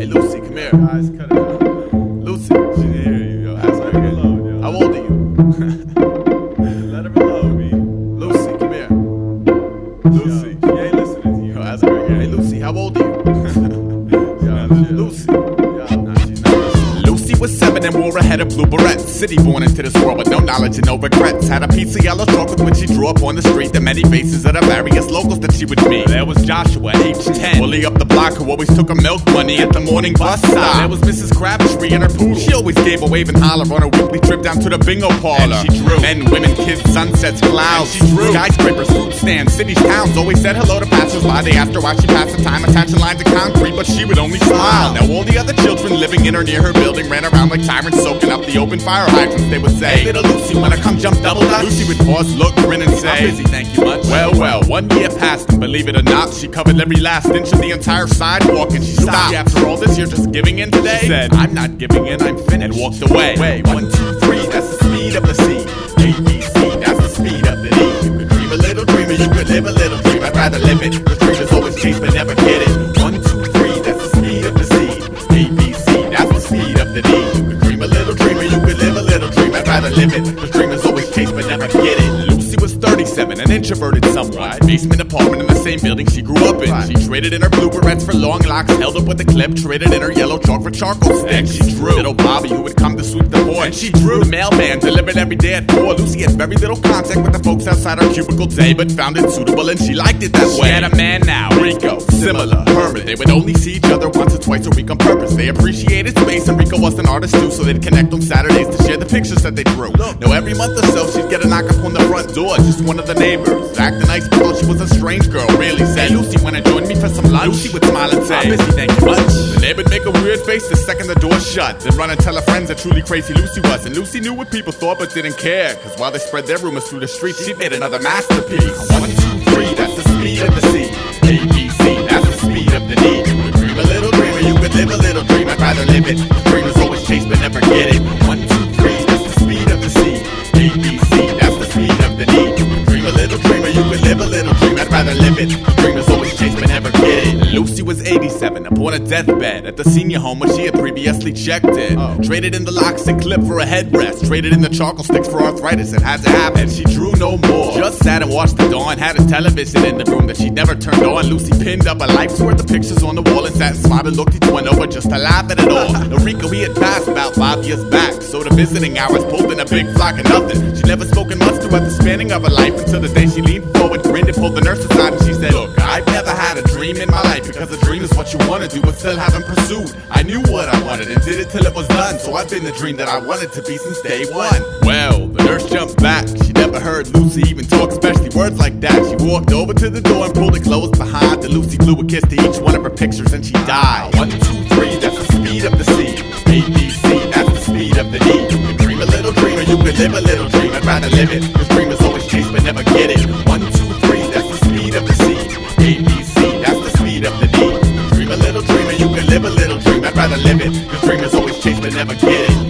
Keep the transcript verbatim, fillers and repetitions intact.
Hey Lucy, come here. Guys, cut it out. Lucy, she didn't hear you, yo. Ask her again. Alone, yo. How old are you? Let her alone, me. Lucy, come here. Lucy, yo, she ain't listening to you. Yo, ask her again. Hey Lucy, how old are you? Yo, Lucy. Yo, nah, she's not listening. Lucy was seven and wore a head of blue barrettes. City born into this world with no knowledge and no regrets. Had a piece of yellow chalk with which she drew up on the street the many faces of the various locals that she would meet. There was Joshua, age ten, bully up the block who always took her milk money at the morning bus stop. There was Missus Crabtree and her poodle. She always gave a wave and holler on her weekly trip down to the bingo parlor. And she drew men, women, kids, sunsets, clouds. And she drew skyscrapers, fruit stands, cities, towns. Always said hello to passers-by. They asked her why she passed the time attaching lines of concrete, but she would only smile. Now all the other children living in or near her building ran around like tyrants soaking up the open fire hydrants. They would say, hey, little Lucy, wanna come jump double dutch? Lucy would pause, look, grin and say, I'm busy, thank you much. Well, well, one year passed and believe it or not, she covered every last inch of the entire sidewalk and she stopped. After all this, you're just giving in today? She said, I'm not giving in, I'm finished. And walked away. Wait, one, two, three, that's the speed of the C. A, B, C, that's the speed of the D. You could dream a little dream or you could live a little dream. I'd rather live it. The dreamers always chase but never get it. One, two, three, that's the speed of the C. A, B, C, that's the speed of the D. You could dream a little dream or you could live a little dream. I'd rather live it. The dreamers always chase but never get it. Lucy was thirty-seven, an introverted somewhat. Basement apartment in the same building she grew up in. She traded in her blue barrettes for long locks, held up with a clip, traded in her yellow chalk for charcoal sticks. She drew little Bobby who would come to sweep the board. And she drew the mailman delivered every day at four. Lucy had very little contact with the folks outside her cubicle day, but found it suitable and she liked it that way. She had a man now, Rico, similar, Herman. They would only see each other once or twice a week on purpose. They appreciated space and Rico was an artist too, so they'd connect on Saturdays to share the pictures that they drew. Now every month or so she'd get a knock up on the front door, just one of the neighbors. Acting nice but thought she was a strange girl, really said, hey, Lucy, wanna join me for some lunch? Lucy would smile and say, I'm busy, thank you much. The neighbor'd make a weird face the second the door shut, then run and tell her friends how truly crazy Lucy was. And Lucy knew what people thought but didn't care, cause while they spread their rumors through the streets, she made another masterpiece. One, two, three, that's the speed of the C. A, B, C, that's the speed of the D. You could dream a little dream or you could live a little dream. I'd rather live it. The dreamers always chase but never get it. One, two, three, that's the speed of the C. A, B, C, that's the speed of the D. You could dream a little dream or you could live a little dream. I'd rather live it. The dreamers always chase but never get it. Lucy was eighty-seven, upon a deathbed at the senior home where she had previously checked in. Oh. Traded in the locks and clip for a headrest. Traded in the charcoal sticks for arthritis. It had to happen. And she drew no more. Just sat and watched the dawn. Had a television in the room that she never turned on. Lucy pinned up a life's worth of pictures on the wall and sat and smiled and looked each one over just to laugh at it all. Rico, he had passed about five years back, so the visiting hours pulled in a big flock of nothing. She never spoken much throughout the spanning of her life until the day she leaned forward, grinned and pulled the nurse aside and she said, look, I've never had a dream in my life, because a dream is what you want to do but still haven't pursued. I knew what I wanted and did it till it was done, so I've been the dream that I wanted to be since day one. Well, the nurse jumped back. She never heard Lucy even talk, especially words like that. She walked over to the door and pulled it closed behind. Then Lucy blew a kiss to each one of her pictures and she died. One, two, three, that's the speed of the C. A, B, C, that's the speed of the D. You can dream a little dream or you can live a little dream. I'd rather live it, cause dreamers always chase but never get it. One, two, three, that's the speed of the C. A, B, C, that's the speed of the D. You can dream a little dream or you can live a little dream. I'd rather live it, cause dreamers always chase but never get it.